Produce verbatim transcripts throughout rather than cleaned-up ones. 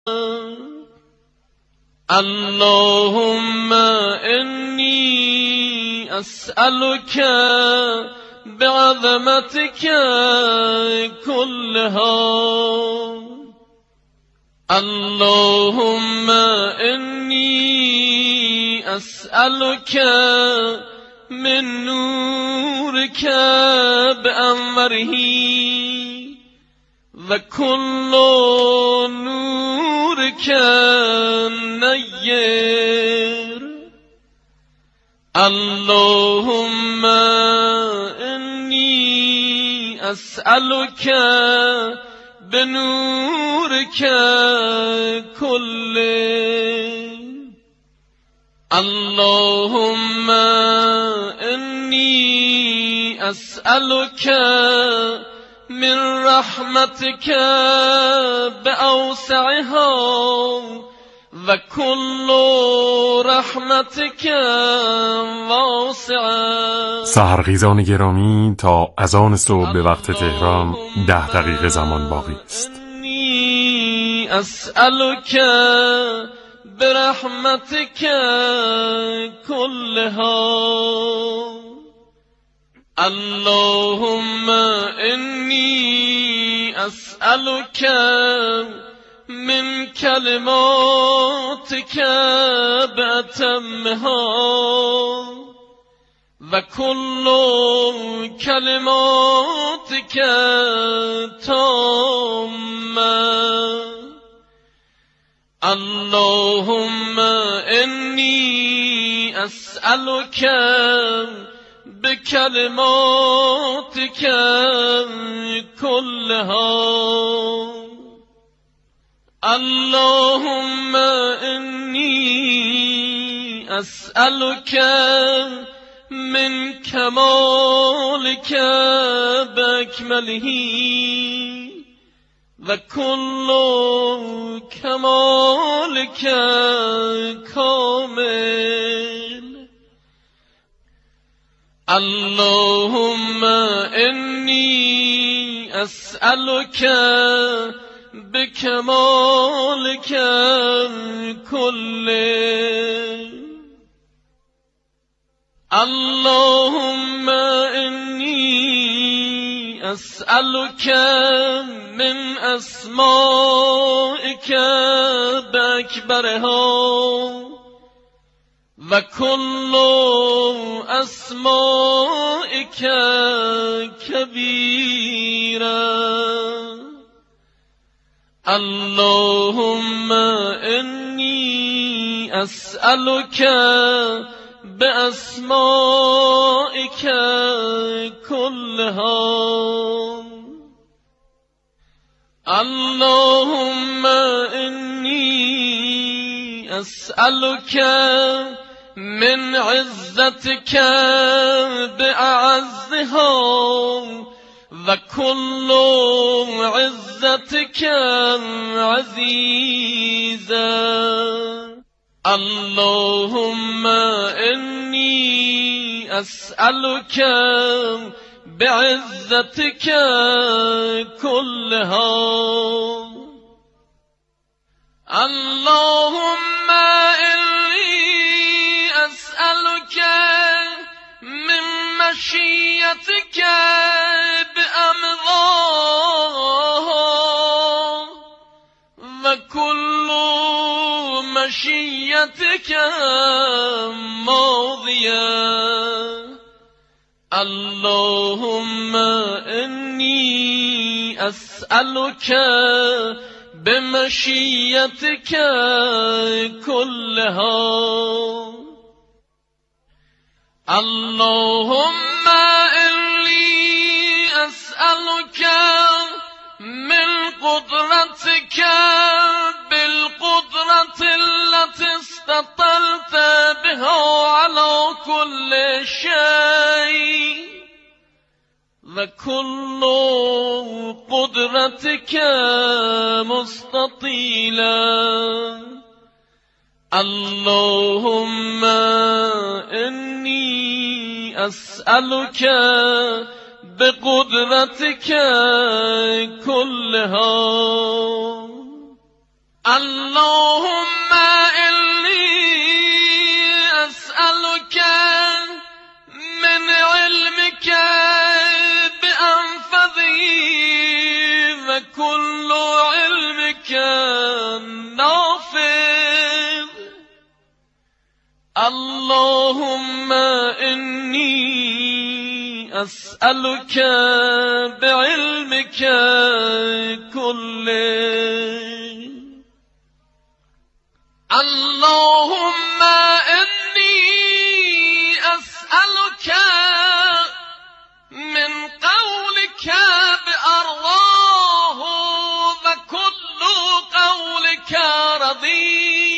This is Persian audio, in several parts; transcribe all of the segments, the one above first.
اللهم إني أسألك بعظمتك كلها. اللهم إني أسألك من نورك بأنوره، وكل نورك نير. اللهم إني أسألك بنورك كله. اللهم إني أسألك من رحمتك بأوسعها، وكل رحمتك واسعة. سحرخیزان گرامی، تا اذان صبح به وقت تهران ده دقیقه زمان باقی است. إني أسألك برحمتك كلها. اللهم إني أسألك من كلماتك بأتمها، وكل كلماتك تامة. اللهم إني أسألك بكلماتك كلها. اللهم إني أسألك من كمالك بأكمله، وكل كمالك كامل. اللهم إني أسألك بكمالك كله. اللهم إني أسألك من أسمائك بأكبرها، وكل أسمائك كبيرة. اللهم إني أسألك بأسمائك كلها. اللهم إني أسألك من عزتك بأعزها، وكل عزتك عزيزا. اللهم إني أسألك بعزتك كلها. اللهم إني أسألك من مشيتك بأمضاها، وكل مشيتك ماضية. اللهم إني أسألك بمشيتك كلها. اللهم إني أسألك من قدرتك بالقدرة التي استطلت بها على كل شيء، وكل قدرتك مستطيلا. اللهم إني أسألك بقدرتك كلها. اللهم إني أسألك من علمك بأنفذه وكل علمك نافذ. اللهم إني أسألك بعلمك كله. اللهم إني أسألك من قولك بأرضاه وكل قولك رضي.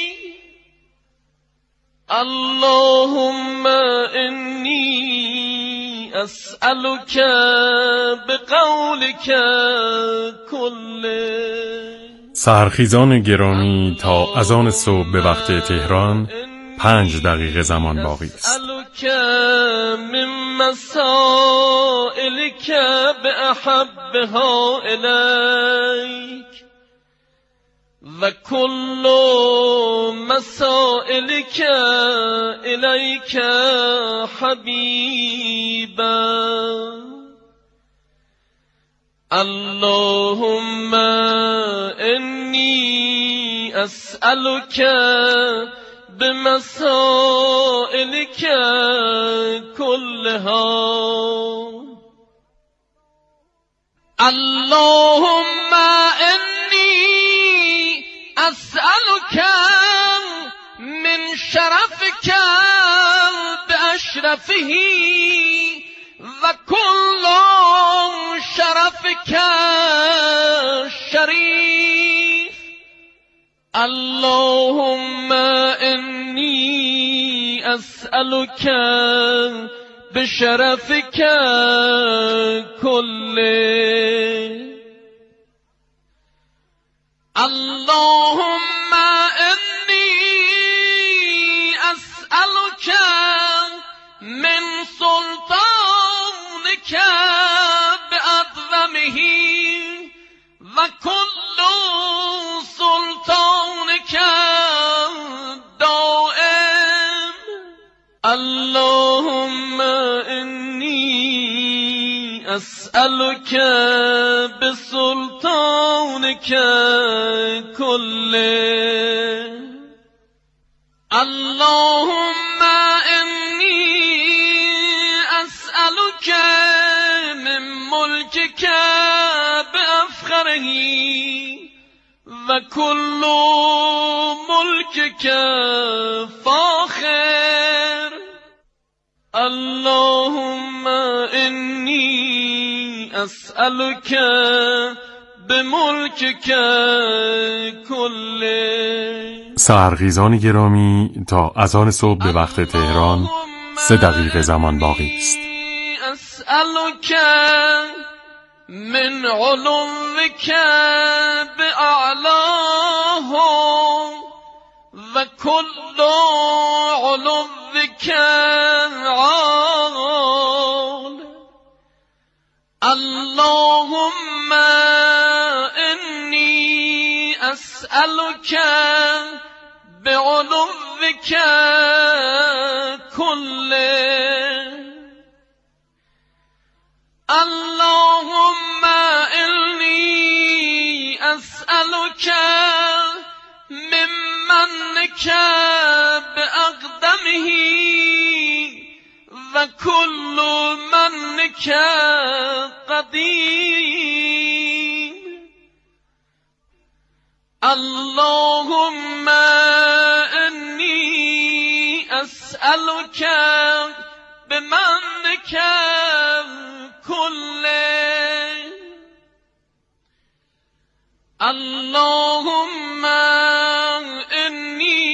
اللهم إني أسألك بقولك كله. سحرخیزان گرامی، تا اذان صبح به وقت تهران پنج دقیقه زمان باقی است. من مسائلك بأحبها إليك وكل مسائلك إليك حبيبا. اللهم إني أسألك بمسائلك كلها. اللهم إني أسألك من شرفك بأشرفه وكل شرفك شريف. اللهم إني أسألك بشرفك كله. اللهم إني أسألك من سلطانك بأعظمه وكل سلطانك دائم. اللهم إني أسألك بسلطانك كله. اللهم إني أسألك من ملكك بأفخره وكل ملكك فاخر. اللهم إني أسألك بملكك كله. سحرخیزان گرامی، تا اذان صبح به وقت تهران سه دقیقه زمان باقی است. أسألك من علوك بأعلاه وكل علوك عال. اللهم إني أسألك بعلوك كله. اللهم إني أسألك من منك بأقدمه وكل منك قديم. اللهم إني أسألك بمنك كله. اللهم إني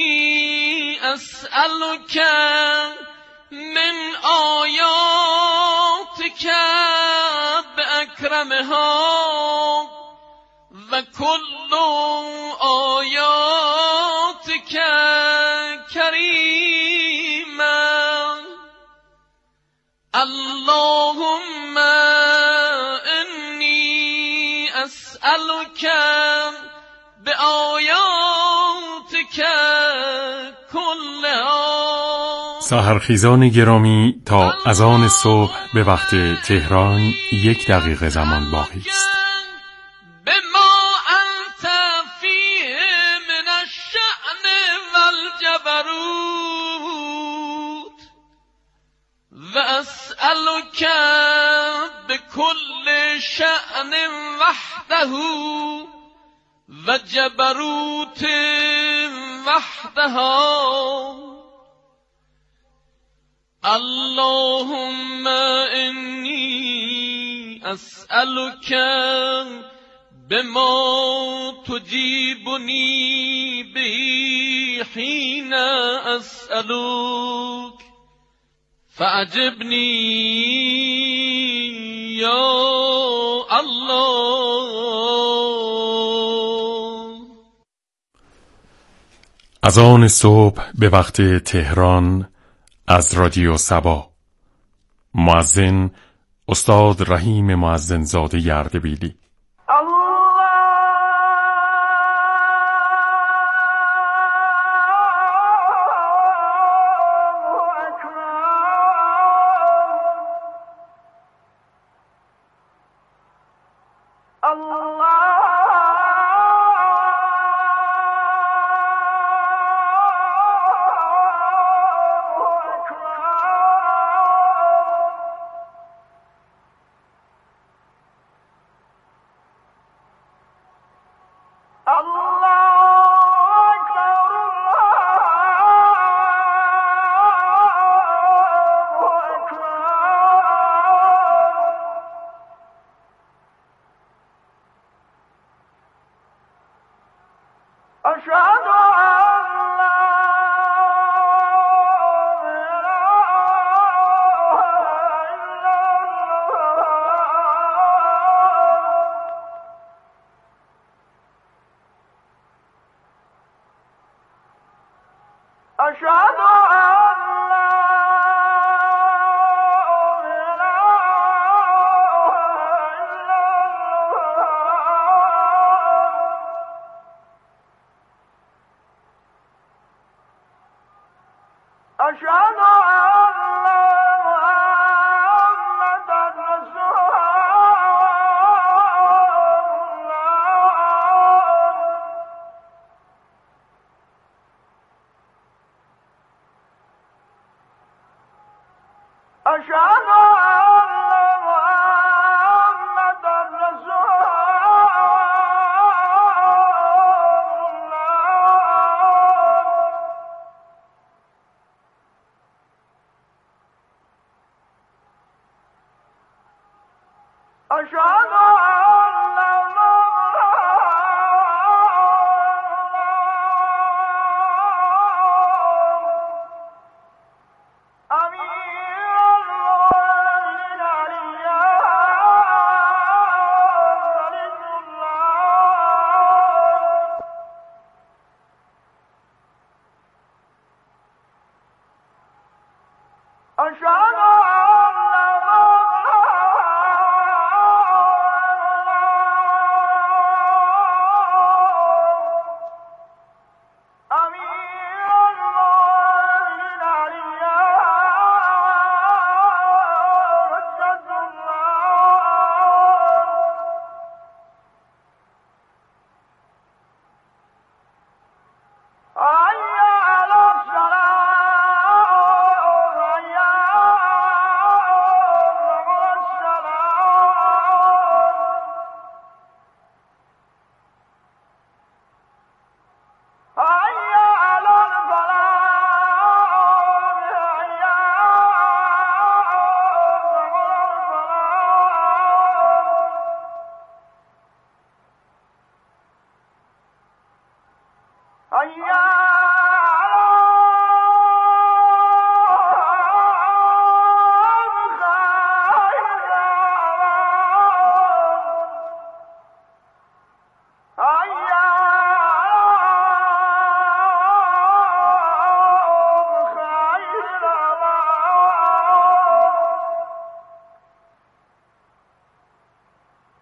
أسألك من آياتك بأكرمها وكل آياتك كريما. اللهم إني أسألك بآيات كلها. سحرخیزان گرامی، تا اذان صبح به وقت تهران یک دقیقه زمان باقی است. بما انت فيه من الشأن والجبروت و اسألك بكل شأن وحده و جبروت وحدها. اللهم إني أسألك بما تجيبني به حين أسألك فأجبني يا الله. اذان صبح به وقت تهران از رادیو صبا. مؤذن استاد رحیم مؤذن زاده اردبیلی.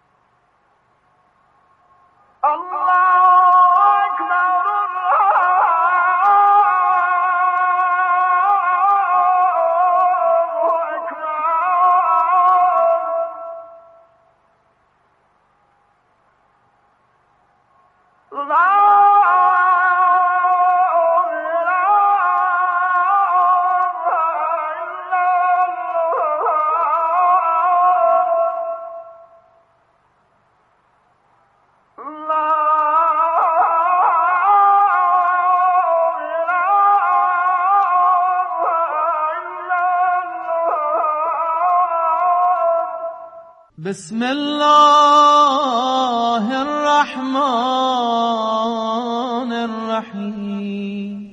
الله أكبر الله بسم الله الرحمن الرحیم.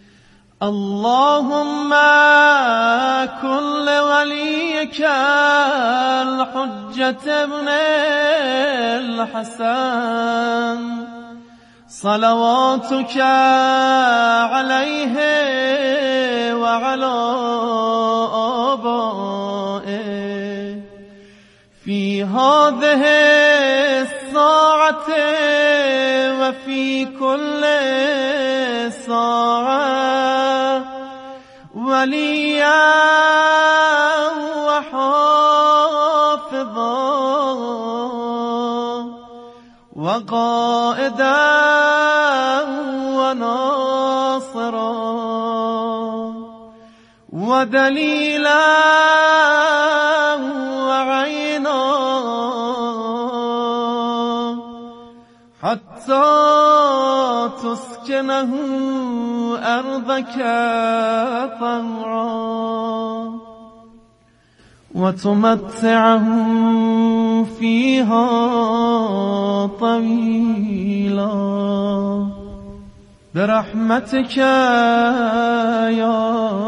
اللهم كن لوليك الحجة ابن الحسن صلواتك عليه وعلى آبائه في هذه الساعة وفي كل ساعة وليا وحافظا وقائدا وناصرا ودليلا وعينا حتى تسكنه أرضك طوعا وتمتعه فيها طويلا برحمتك يا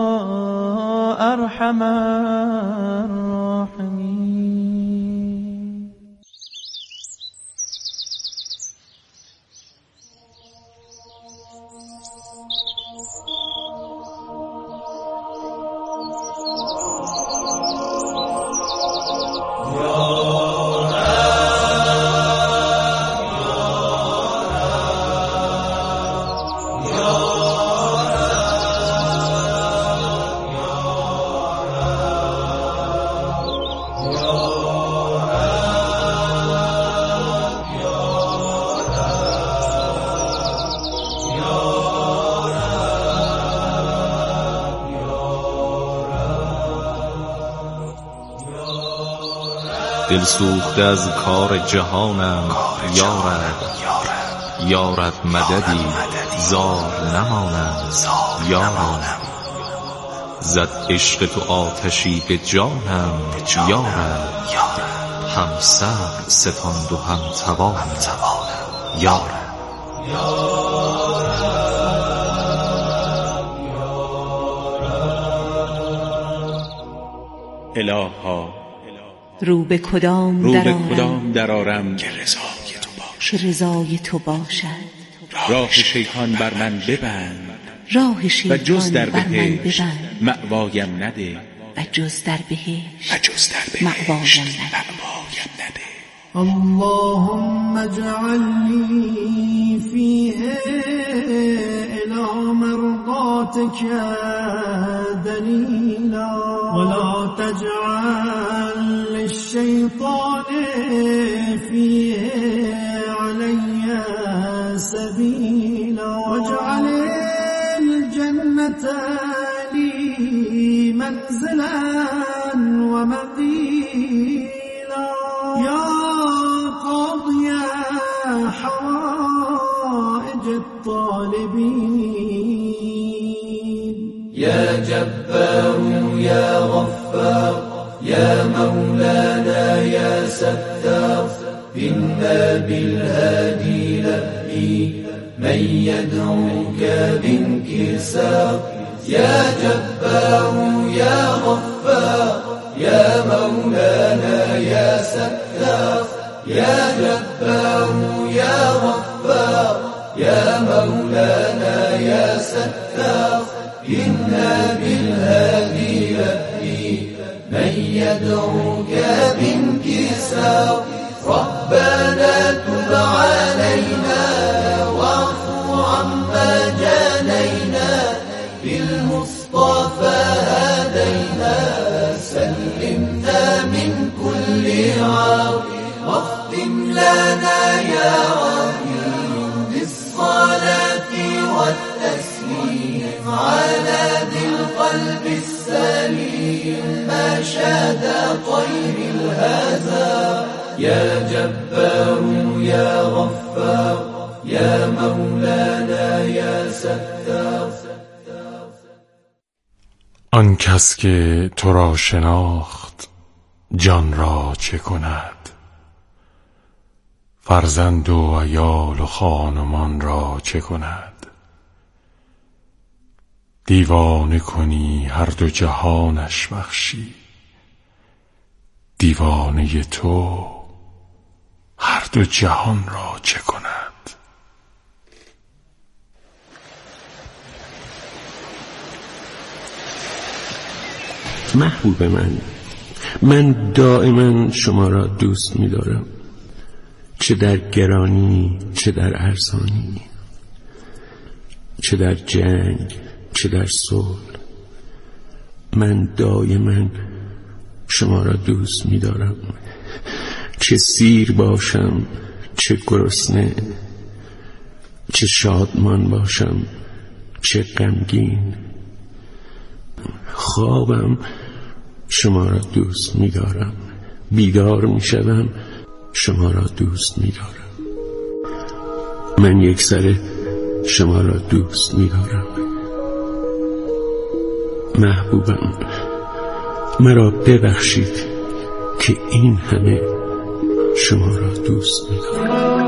أرحم الراحمين. دل سوخته از کار جهانم یارب یارب مددی زار نمانم یارب زد عشق تو آتشی به جانم یارب هم صبر ستاند و هم توانم یارب الها رو به کدام رو به درآرم کدام درآرم که رضای تو باشد که رضای تو باشد. راه شیطان بر من ببند راه و شیطان جز در بر من بهشت ببند مأوایم نده و جز در بهشت و جز در مأوایم بهشت نده. مأوایم نده. اللهم اجعلني فيه إلى مرضاتك دليلا ولا تجعل للشيطان فيه علي سبيلا واجعل الجنة لي منزلا ومقيلا يا قاضي حوائج الطالبين يا جبار يا غفار يا مولانا يا ستار إنا بالهادي لبي من يدعوك بانكسار يا جبار يا غفار يا مولانا يا ستار يا جبار يا غفار يا مولانا يا ستار إنا بالهادي لبي من يدعوك بانكسار ربنا تب علينا واعف عما جانينا بالمصطفى هدينا سلمنا من كل عار واختم لنا يا رحيم بالصلاة والتسليم على ذي القلب السليم ما شاد طير الهزار يا جبار يا غفار يا مولانا يا ستار. آن کس که تو را شناخت جان را چه کند؟ فرزند و عیال و خانمان را چه کند؟ دیوانه کنی هر دو جهانش بخشی، دیوانه تو هر دو جهان را چه کند؟ محبوب من، من دائما شما را دوست می دارم، چه در گرانی چه در ارزانی، چه در جنگ چه در صلح. من دائما شما را دوست می دارم، چه سیر باشم چه گرسنه، چه شادمان باشم چه غمگین. خوابم شما را دوست می دارم، بیدار می شدم شما را دوست می دارم. من یک سره شما را دوست می دارم. محبوبم، مرا ببخشید که این همه شما را دوست می دارم.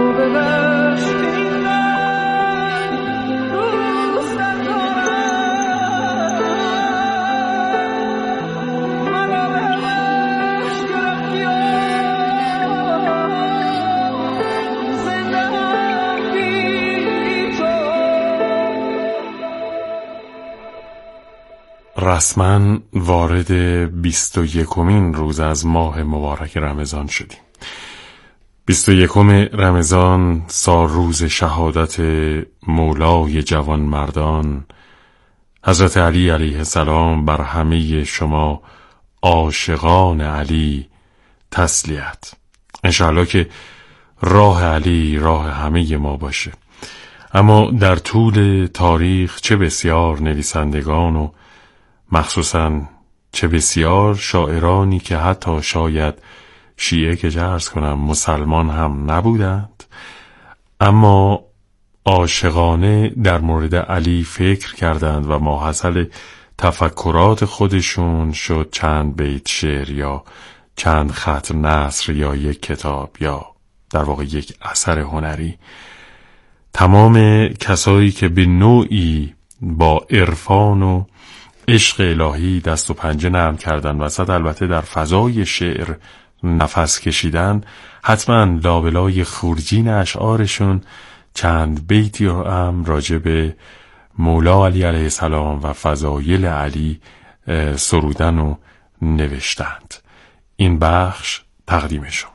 رسما وارد بیست و یکمین روز از ماه مبارک رمضان شدیم. بیست و یکم رمضان، سال روز شهادت مولای جوان مردان حضرت علی علیه السلام، بر همه شما عاشقان علی تسلیت. انشاءالله که راه علی راه همه ما باشه. اما در طول تاریخ چه بسیار نویسندگان و مخصوصاً چه بسیار شاعرانی که حتی شاید شیعه که عرض کنم مسلمان هم نبودند، اما عاشقانه در مورد علی فکر کردند و ماحصل تفکرات خودشون شد چند بیت شعر یا چند خط نثر یا یک کتاب یا در واقع یک اثر هنری. تمام کسایی که به نوعی با عرفان و عشق الهی دست و پنجه نرم کردن وسط البته در فضای شعر نفس کشیدن، حتما لابلای خورجین اشعارشون چند بیتی رو هم راجع به مولا علی علیه السلام و فضایل علی سرودن و نوشتند. این بخش تقدیم شما.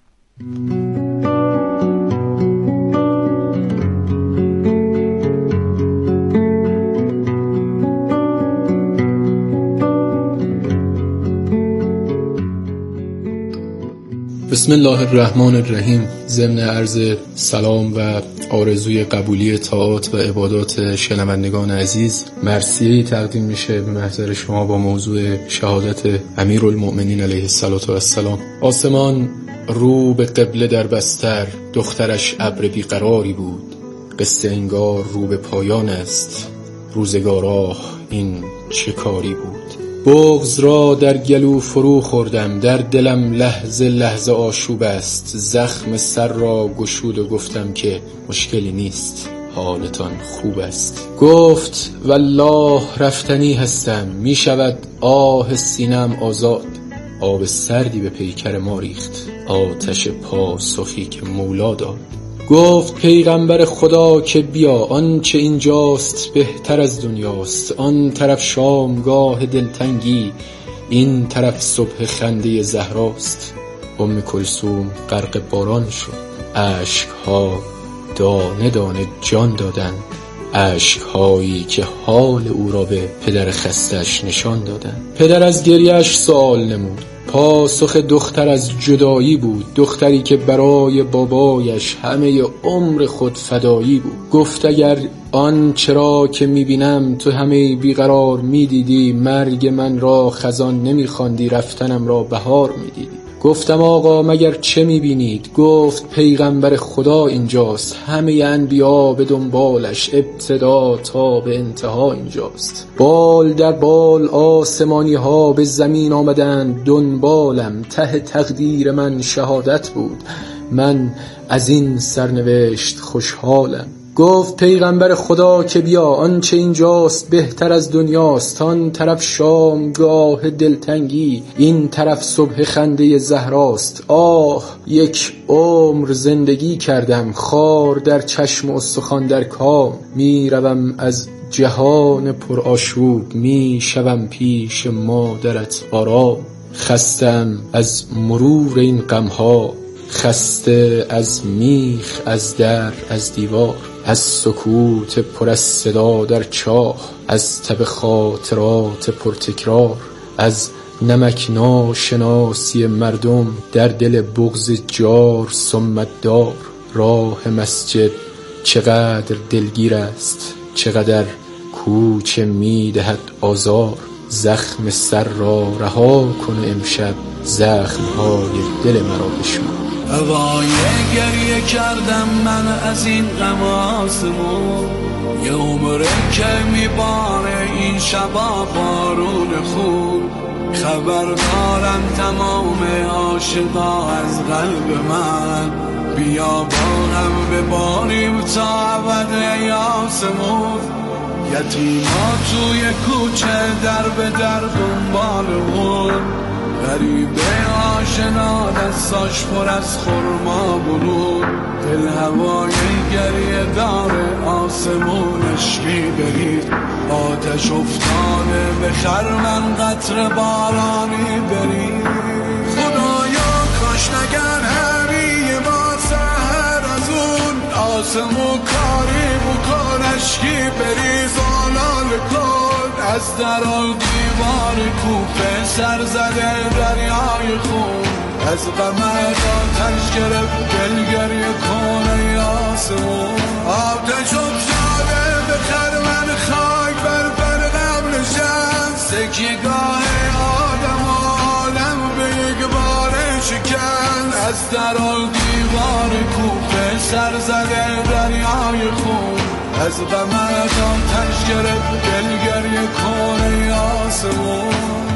بسم الله الرحمن الرحیم. ضمن عرض سلام و آرزوی قبولی طاعات و عبادات شنوندگان عزیز، مرثیه‌ای تقدیم میشه به محضر شما با موضوع شهادت امیرالمؤمنین علیه السلام. آسمان رو به قبله در بستر، دخترش ابر بیقراری بود. قصه انگار رو به پایان است، روزگاراه این چه کاری بود. بغض را در گلو فرو خوردم، در دلم لحظه لحظه آشوب است. زخم سر را گشود و گفتم که مشکلی نیست، حالتان خوب است. گفت والله رفتنی هستم، می شود آه سینم آزاد. آب سردی به پیکر ما ریخت، آتش پاسخی که مولا داد. گفت پیغمبر خدا که بیا، آن چه اینجاست بهتر از دنیاست. آن طرف شامگاه دلتنگی، این طرف صبح خنده زهراست. ام کلثوم غرق باران شد، اشکها دانه دانه جان دادن، اشکهایی که حال او را به پدر خستش نشان دادن. پدر از گریهش سوال نمود، پاسخ دختر از جدایی بود. دختری که برای بابایش همه عمر خود فدایی بود. گفت اگر آن چرا که میبینم تو همه بیقرار میدیدی، مرگ من را خزان نمیخواندی، رفتنم را بهار میدیدی. گفتم آقا مگر چه میبینید؟ گفت پیغمبر خدا اینجاست، همه انبیا به دنبالش، ابتدا تا به انتها اینجاست. بال در بال آسمانی ها به زمین آمدند دنبالم، ته تقدیر من شهادت بود، من از این سرنوشت خوشحالم. گفت پیغمبر خدا که بیا، آنچه اینجاست بهتر از دنیاست. آن طرف شامگاه دلتنگی، این طرف صبح خنده زهراست. آه یک عمر زندگی کردم، خار در چشم و استخوان در کام. می روم از جهان پر آشوب، می شوم پیش مادرت آرام. خستم از مرور این غمها، خسته از میخ، از در، از دیوار، از سکوت پر از صدا در چاه، از تب خاطرات پرتکرار، از نمک ناشناسی مردم در دل بغض جار سمت دار. راه مسجد چقدر دلگیر است، چقدر کوچه میدهد آزار. زخم سر را رها کن امشب، زخمهای دل مرا بشمار. هوای گریه کردم من از این غم آسمون، یه عمره که میباره این شبا بارون خون. خبر دارم تمام عاشقا از قلب من، بیا با هم بباریم تا ابد ای آسمون. یتیما توی کوچه در به در دنبالمون، غریبه آشنا دستاش پر از خرما برون. دل هوای گریه داره آسمونش میبرید، آتش افتاده به خرمن قطر بارانی برید. خدایا کاش نگن همی ما سهر از اون، آسمون کاری بکن اشکی بریز آلال کن. از درال دیوار کوپه سر زده دریای خون، از غمت آتش گرفت دل گریه کن ای آسمون. آتش افتاده به خرمن خاک بر برقم نشست، تکیهگاه آدم و عالم به یک باره شکن. از درال دیوار کوپه سر زده دریای خون، از غمت آتش گرفت دل گریه کن ای آسمون.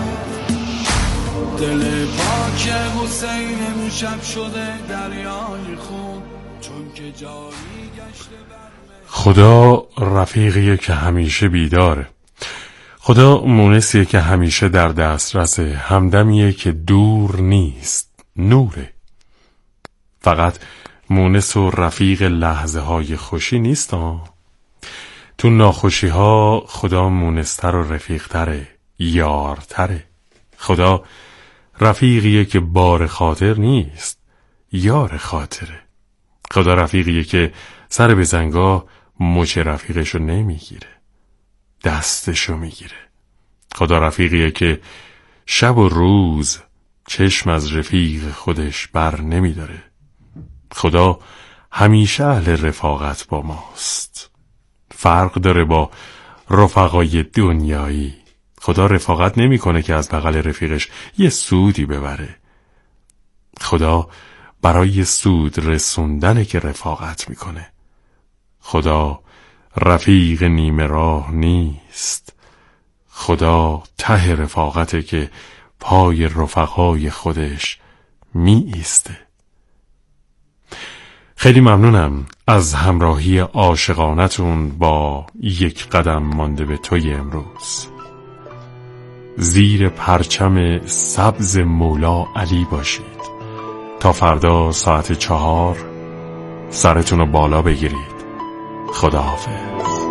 دل پاک حسین امشب شده دریای خون، چون که جاری گشته بر خدا رفیقیه که همیشه بیداره. خدا مونسیه که همیشه در دسترسه، همدمیه که دور نیست، نوره. فقط مونس و رفیق لحظه های خوشی نیست ها. تو ناخوشی ها خدا مونستر و رفیقتره، یارتره. خدا رفیقیه که بار خاطر نیست، یار خاطره. خدا رفیقیه که سر به زنگاه مچ رفیقشو نمیگیره، دستشو میگیره. خدا رفیقیه که شب و روز چشم از رفیق خودش بر نمیداره. خدا همیشه اهل رفاقت با ماست. فرق داره با رفقای دنیایی. خدا رفاقت نمیکنه که از بغل رفیقش یه سودی ببره. خدا برای سود رسوندنه که رفاقت میکنه. خدا رفیق نیمه راه نیست. خدا ته رفاقته که پای رفقای خودش می ایسته. خیلی ممنونم از همراهی عاشقانتون با یک قدم مانده به توی امروز. زیر پرچم سبز مولا علی باشید. تا فردا ساعت چهار سرتون رو بالا بگیرید. خداحافظ.